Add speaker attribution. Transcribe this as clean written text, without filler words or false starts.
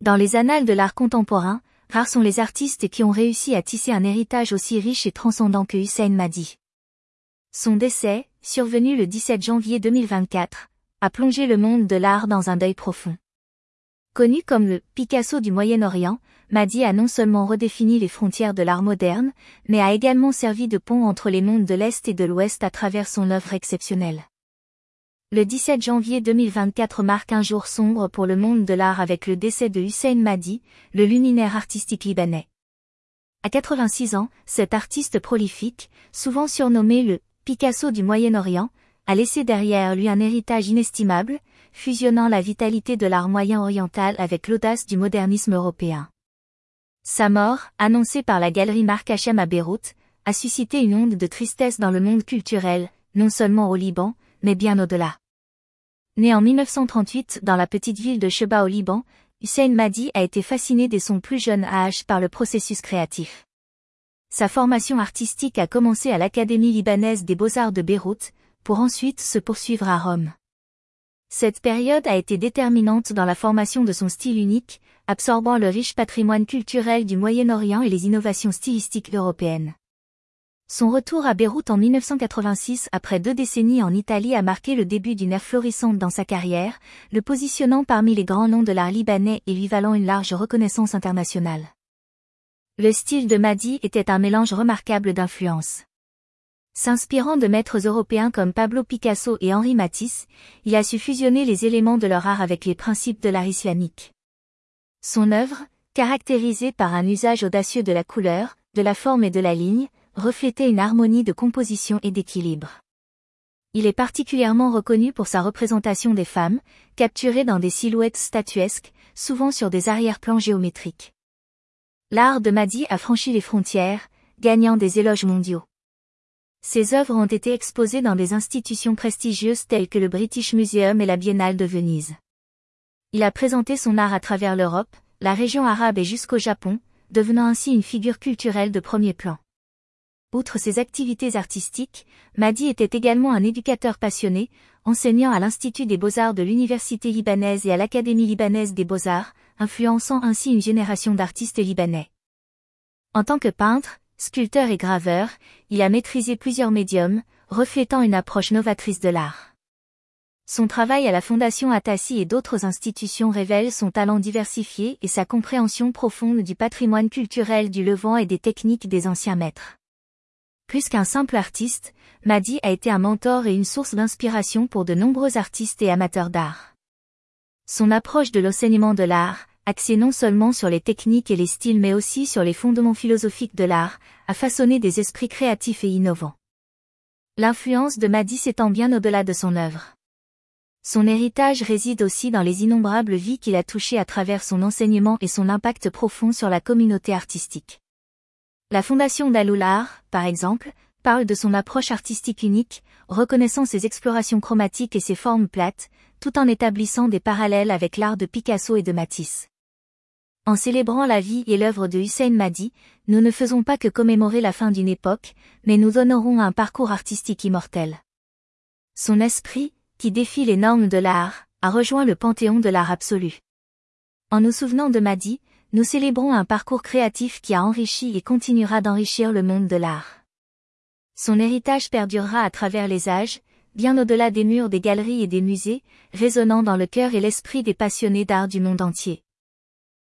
Speaker 1: Dans les annales de l'art contemporain, rares sont les artistes qui ont réussi à tisser un héritage aussi riche et transcendant que Hussein Madi. Son décès, survenu le 17 janvier 2024, a plongé le monde de l'art dans un deuil profond. Connu comme le Picasso du Moyen-Orient, Madi a non seulement redéfini les frontières de l'art moderne, mais a également servi de pont entre les mondes de l'Est et de l'Ouest à travers son œuvre exceptionnelle. Le 17 janvier 2024 marque un jour sombre pour le monde de l'art avec le décès de Hussein Madi, le luminaire artistique libanais. À 86 ans, cet artiste prolifique, souvent surnommé le Picasso du Moyen-Orient, a laissé derrière lui un héritage inestimable, fusionnant la vitalité de l'art moyen-oriental avec l'audace du modernisme européen. Sa mort, annoncée par la galerie Marc Hachem à Beyrouth, a suscité une onde de tristesse dans le monde culturel, non seulement au Liban, mais bien au-delà. Né en 1938 dans la petite ville de Cheba au Liban, Hussein Madi a été fasciné dès son plus jeune âge par le processus créatif. Sa formation artistique a commencé à l'Académie libanaise des beaux-arts de Beyrouth, pour ensuite se poursuivre à Rome. Cette période a été déterminante dans la formation de son style unique, absorbant le riche patrimoine culturel du Moyen-Orient et les innovations stylistiques européennes. Son retour à Beyrouth en 1986 après 2 décennies en Italie a marqué le début d'une ère florissante dans sa carrière, le positionnant parmi les grands noms de l'art libanais et lui valant une large reconnaissance internationale. Le style de Madi était un mélange remarquable d'influences. S'inspirant de maîtres européens comme Pablo Picasso et Henri Matisse, il a su fusionner les éléments de leur art avec les principes de l'art islamique. Son œuvre, caractérisée par un usage audacieux de la couleur, de la forme et de la ligne, reflétait une harmonie de composition et d'équilibre. Il est particulièrement reconnu pour sa représentation des femmes, capturées dans des silhouettes statuesques, souvent sur des arrière-plans géométriques. L'art de Madi a franchi les frontières, gagnant des éloges mondiaux. Ses œuvres ont été exposées dans des institutions prestigieuses telles que le British Museum et la Biennale de Venise. Il a présenté son art à travers l'Europe, la région arabe et jusqu'au Japon, devenant ainsi une figure culturelle de premier plan. Outre ses activités artistiques, Madi était également un éducateur passionné, enseignant à l'Institut des Beaux-Arts de l'Université libanaise et à l'Académie libanaise des Beaux-Arts, influençant ainsi une génération d'artistes libanais. En tant que peintre, sculpteur et graveur, il a maîtrisé plusieurs médiums, reflétant une approche novatrice de l'art. Son travail à la Fondation Atassi et d'autres institutions révèle son talent diversifié et sa compréhension profonde du patrimoine culturel du Levant et des techniques des anciens maîtres. Plus qu'un simple artiste, Madi a été un mentor et une source d'inspiration pour de nombreux artistes et amateurs d'art. Son approche de l'enseignement de l'art, axée non seulement sur les techniques et les styles mais aussi sur les fondements philosophiques de l'art, a façonné des esprits créatifs et innovants. L'influence de Madi s'étend bien au-delà de son œuvre. Son héritage réside aussi dans les innombrables vies qu'il a touchées à travers son enseignement et son impact profond sur la communauté artistique. La fondation d'Al-Oul Art, par exemple, parle de son approche artistique unique, reconnaissant ses explorations chromatiques et ses formes plates, tout en établissant des parallèles avec l'art de Picasso et de Matisse. En célébrant la vie et l'œuvre de Hussein Madi, nous ne faisons pas que commémorer la fin d'une époque, mais nous honorons un parcours artistique immortel. Son esprit, qui défie les normes de l'art, a rejoint le panthéon de l'art absolu. En nous souvenant de Madi, nous célébrons un parcours créatif qui a enrichi et continuera d'enrichir le monde de l'art. Son héritage perdurera à travers les âges, bien au-delà des murs des galeries et des musées, résonnant dans le cœur et l'esprit des passionnés d'art du monde entier.